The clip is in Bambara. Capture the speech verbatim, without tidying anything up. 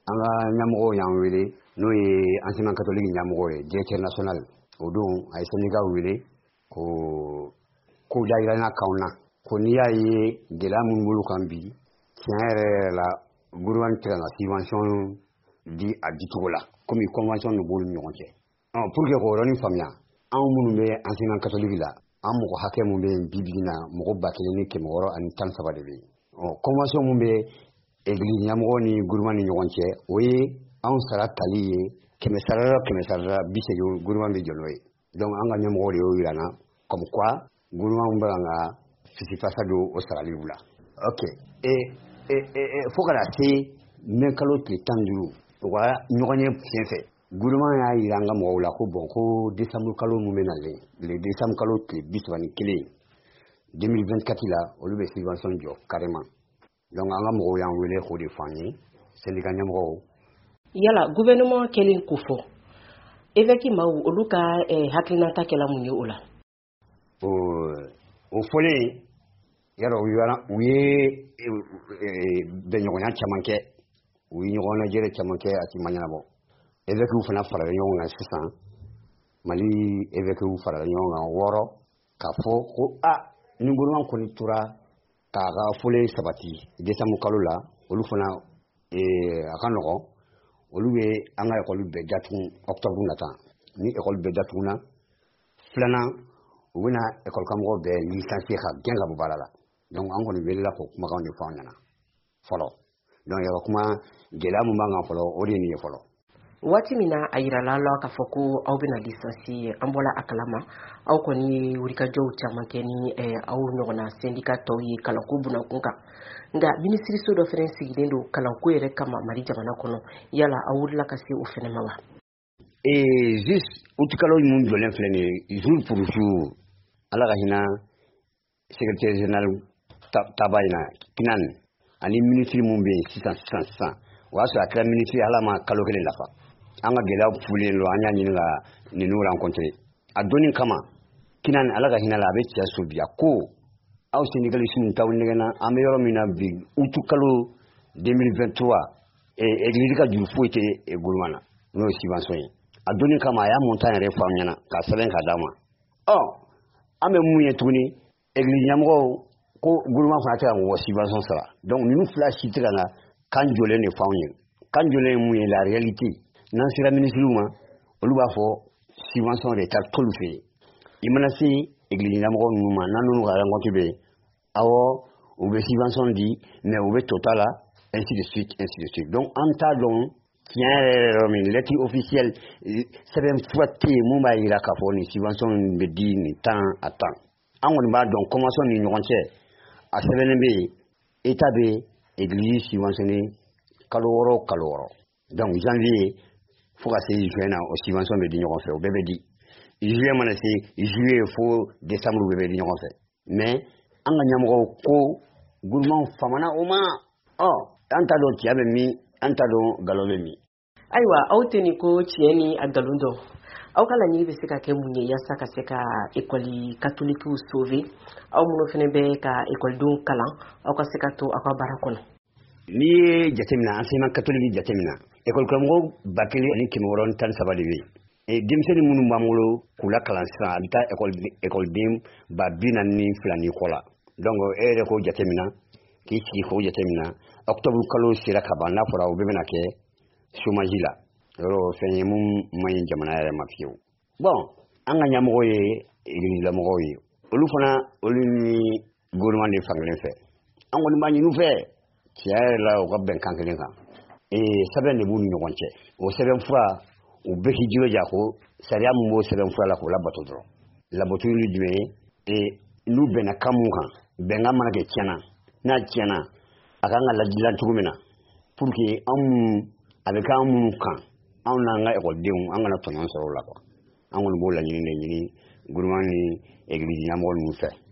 anga nyamugo yang wele no ye enseignement catholique nyamugo ye directeur national odon ay syndicat wele ko ko daira na kauna ko niya ye gela mun bulu kambi tiere la gouvernement tira na subvention di aditola comme convention no bolu nyonje ah pour que ko roni famia an mun be enseignement catholique la an mo hakke mun be bibina mo bakele ni ke mo ro an tan sabade be oh convention mun be église nyamugo ni gouvernement ni nyonje oye an sara tali ye keme sarara keme sarara bise yo gouvernement be joloy donc an ga nyamugo re yo irana comme quoi gouvernement mbanga fisi fasado o sara libula ok et et et faut que la c'est men kalo te tanduru wa nyoganye fienfe gouvernement ya iranga mo la ko bon ko décembre kalo mu menale le décembre kalo te biswani kile deux mille vingt-quatre là o le subvention jo carrément donc anga mo ya wele ko de fani syndicat nyamro yala gouvernement kelin kufo évêque maou oluka eh, haklinata kela munyo ola o o folé yaro yara uye benyonya chamanke uyi nyona jere chamanke ati manyana bo évêque u fana fara nyona sisan mali évêque u fara nyona woro ka fo ko a ni gouvernement ko ni tura ka ga folé sabati décembre kalola olu fana e akanogo olu be anga école be datun octobre nata ni école be datuna flana wona école kamgo be licencié ka genga bu balala donc an koni wela ko kuma kan ni fawnyana folo donc ya kuma gela mu manga folo odi ni folo wati mina ayira la la ka foko au bina licencié ambola akalama au koni wurika jow chamakeni eh, au nyona syndicat to yi kala ko buna kunka nda ministry so do frensi gidendo kala ko yere kama mari jamana kono yala awurla kasi o fene mawa et juste utikalo mun jolen flene jour pour jour ala hina secrétaire général tabayna kinan ani ministre mun be six cents six cents wa so akra ministre ala ma kalo kele lafa anga gela fule lo anya ni nga ni no rencontrer adoni kama kinan ala ga hina la be tia sobia ko aw sénégalisme taw ngena ameyoro mina bi utukalo deux mille vingt-trois et église ka du foité e gulmana no subvention adoni kama ya montagne re famnyana ka selen ka dama oh ame muye tuni église nyamgo ko gouvernement fa ta wo subvention sara donc nous flash titrana kan jole ne fawnye kan jole mu la réalité nan sira ministre ma oluba fo subvention d'état tout fait imana si église namro numa nanu ga rangote be awo ou be subvention di mais ou be total ainsi de suite ainsi de suite donc en ta donc tiens une lettre officielle c'est même fouetté mu ba ira ka fo ni subvention be di ni temps à temps en on ba donc commençons ni nyonche a seven be état be église subventionné kaloro kaloro donc janvier faut que c'est juin au subvention be di nyonko fait au bébé di juillet mana c'est juillet faut décembre bébé di nyonko fait mais anga nyamgo ko gouvernement famana oma oh anta do tiabe mi anta do galobe mi aiwa auteni ko tieni agalundo au kala ni besika ke munye ya saka seka école catholique ou sauver au muno fene be ka école don kala au ka seka to akwa barakono ni jatemina enseignement catholique jatemina école kamgo bakeli ni kimoron tan sabali wi e dimseni munu mamolo kula kala sa anta école école dim babina ni flani kola donc ere ko jatemina ki ki ko jatemina octobre kalo sira kabana fora o bebena ke chômage la ro fenye mum may jamana yare mafiyo bon anga nyamo ye église la mo ye olu fana olu ni gouvernement de fanglen fait ango ni mani nu fait tiare la o gabben kankelen kan e saben ne bu ni ngonche o seben fura o be hijiro jako saria mo seben fura la ko la bato dro la bato ni dime e lu bena kamu kan benga mana ke tiana na tiana akanga la dilan tugumena pour que am avec un kan on a nga école de on a na tonon so la quoi on bo la ni ni gouvernement ni église na mo nu fait